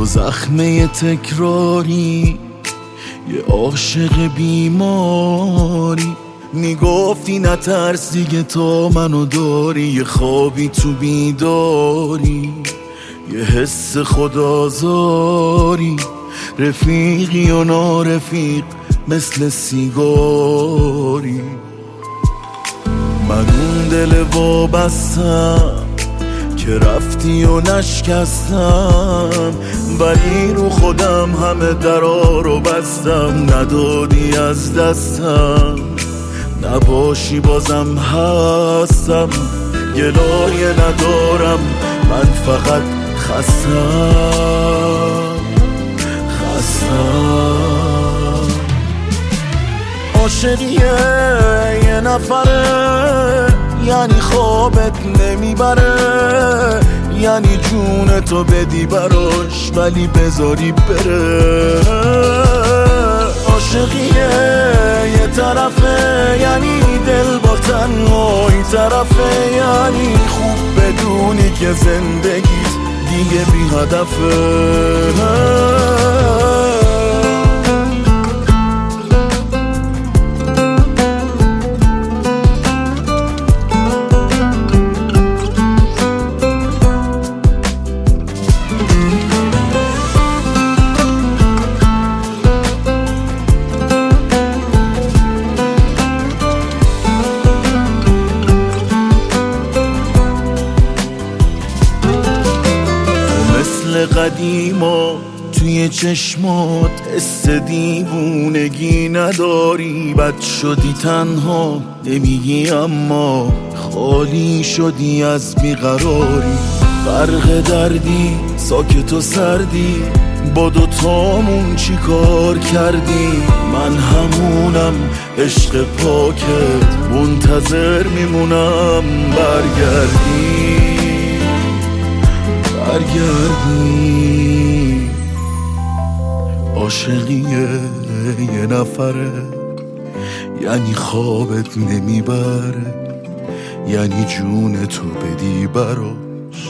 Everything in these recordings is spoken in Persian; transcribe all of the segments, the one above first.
تو زخمه تکراری، یه عاشق بیماری. میگفتی نترس دیگه تا منو داری، یه خوابی تو بیداری، یه حس خودآزاری. رفیقی و نارفیق مثل سیگاری. من اون دل وابستم که رفتی و نشکستم، ولی رو خودم همه درا رو بستم. ندادی از دستم، نباشی بازم هستم. گلایه ندارم، من فقط خستم. عاشقیه یه نفره، یعنی خوابت نمیبره، یعنی جون تو بدی براش ولی بذاری بره. عاشقیه یه طرفه، یعنی دل با تنهایی طرفه، یعنی خوب بدونی که زندگیت دیگه بی هدفه. قدیما توی چشمات حس دیوونگی نداری. بد شدی تنها نمیگی اما خالی شدی از بیقراری. فرق دردی ساکت و سردی، با دوتامون چی کار کردی؟ من همونم عشق پاکت، منتظر میمونم برگردی. عاشقیه یه نفره، یعنی خوابت نمیبره، یعنی جون تو بدی براش.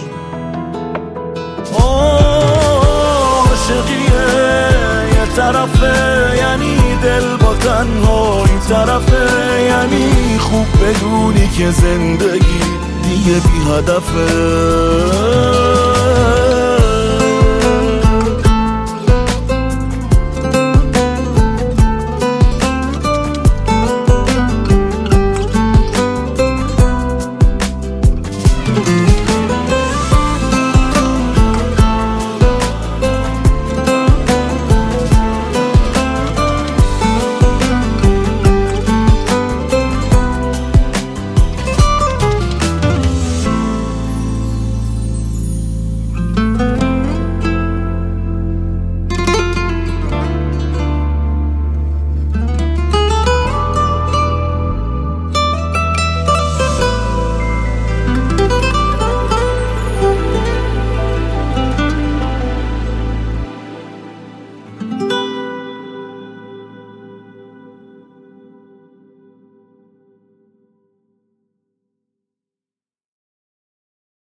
عاشقیه یه طرفه، یعنی دل با تنهایی طرفه، یعنی خوب بدونی که زندگی دیگه بی هدفه.